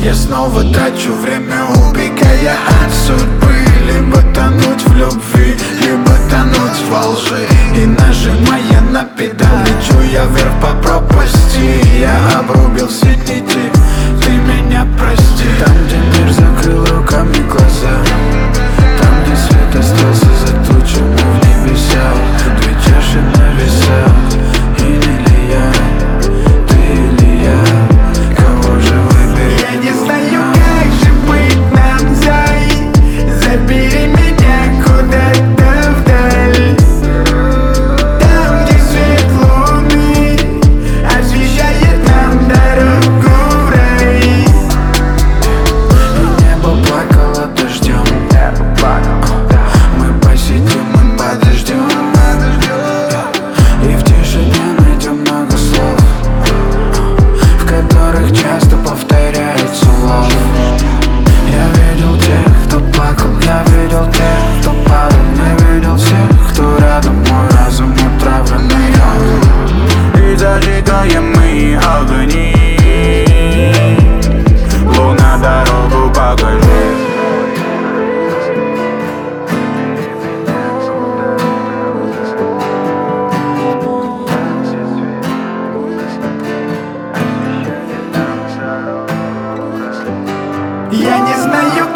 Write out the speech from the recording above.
Я снова трачу время, убегая от судьбы. Либо тонуть в любви, либо тонуть во лжи. И нажимая на педаль, лечу я вверх по пропасти. Я обрубил все нити, ты меня прости. Там, где мир закрыл руками глаза, там, где свет остался за тучами в небесах. Две чаши на весах, и не ли я, ты или я, кого же выберем? Я не знаю, как же быть нам, зай. Забери меня куда-то вдаль, там, где свет луны освещает нам дорогу в рай. И небо плакало дождем, мы посидим, мы подождем. И в тишине найдем много слов, в которых часто повторяется ложь. Я видел тех, кто плакал, я видел тех, кто падал. Не видел всех, кто рядом, мой разум отравленный. И зажигаем мы огни, луна, дорогу покажи. Я не знаю,